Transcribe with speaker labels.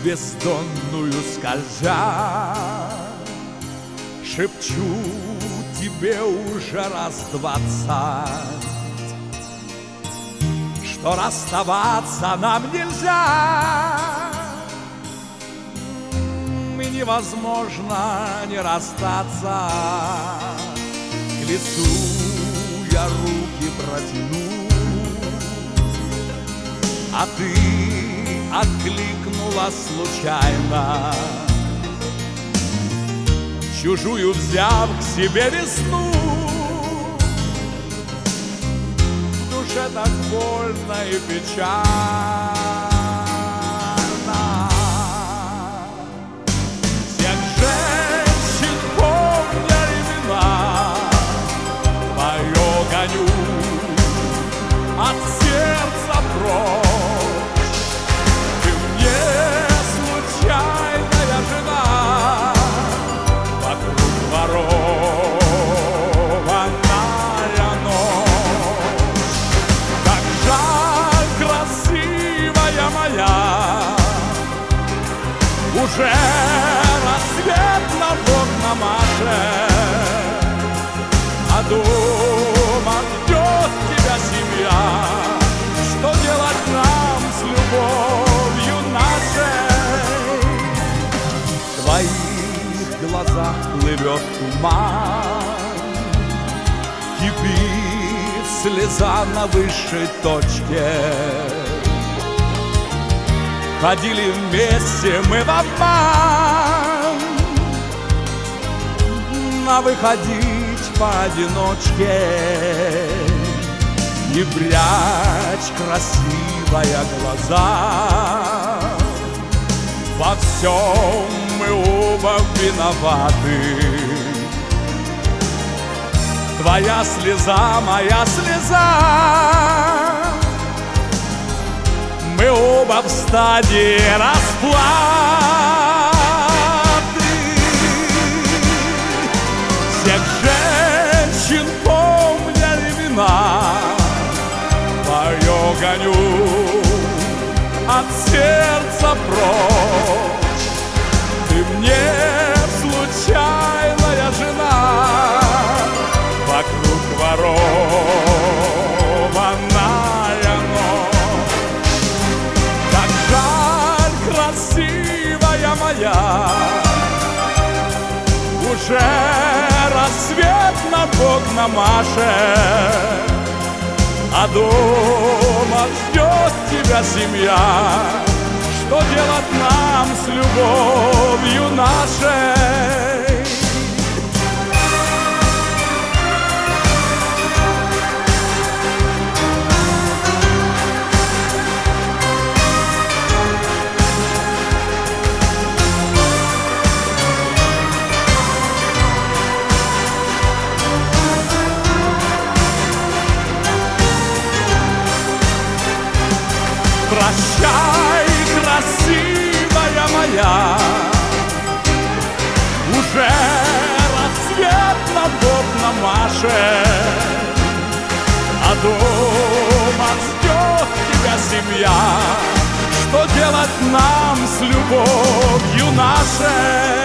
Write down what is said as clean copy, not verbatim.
Speaker 1: бездонную скользя, шепчу тебе уже раз 20, что расставаться нам нельзя, и невозможно не расстаться. К лицу я руки протяну, а ты откликнула случайно, чужую взяв к себе весну. В душе так больно и печально. Всех женщин помня имена, твое гоню от сердца прочь. Уже рассвет на окна машет, а дома ждет тебя семья. Что делать нам с любовью нашей? В твоих глазах плывет туман, кипит слеза на высшей точке. Ходили вместе мы в обман, а выходить поодиночке. Не прячь, красивая, глаза, во всем мы оба виноваты. Твоя слеза, моя слеза, мы оба в стадии расплаты. Всех женщин помня имена, твое гоню от сердца прочь. Ты мне случайная жена, вокруг ворованная ночь. Красивая моя, уже рассвет над окна машет, а дома ждет тебя семья. Что делать нам с любовью нашей? Прощай, красивая моя, уже рассвет над окном машет, а дома ждет тебя семья. Что делать нам с любовью нашей?